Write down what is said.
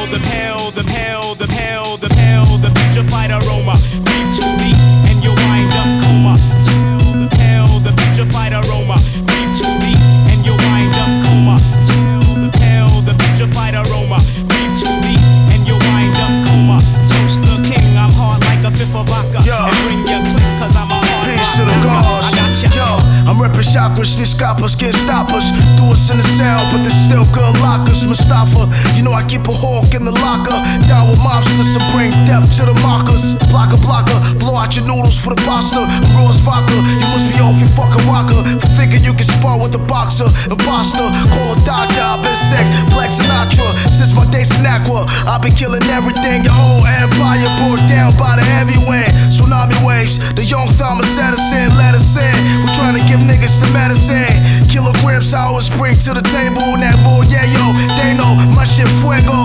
the petrified aroma. Breathe too deep and you'll wind up coma. The petrified aroma. Breathe too deep and you'll wind up coma. The petrified aroma. Breathe too deep and you'll wind up coma. Toast the king, I'm hard like a fifth of vodka. And bring your click cause I'm a hard Peace to the gods. I got ya. Yo, I'm reppin' chakras, these coppers can't stop us. Do us in the cell, but they still gun lock us. Mustafa, you know I keep a hawk in the locker. Down with mobsters to bring death to the mockers. Blocker, blow out your noodles for the pasta. Raw as vodka, you must be off your fucking rocker for thinking you can spar with a boxer. Imposter, call a doctor, I've been sick. Black Sinatra, since my days in Aqua. I've been killing everything, your whole empire brought down by the heavy wind. Tsunami waves, the young Thomas Edison, let us in. We're trying to give niggas the medicine. Kilograms, I always bring to the table. That boy, yeah, yo, they know my shit fuego.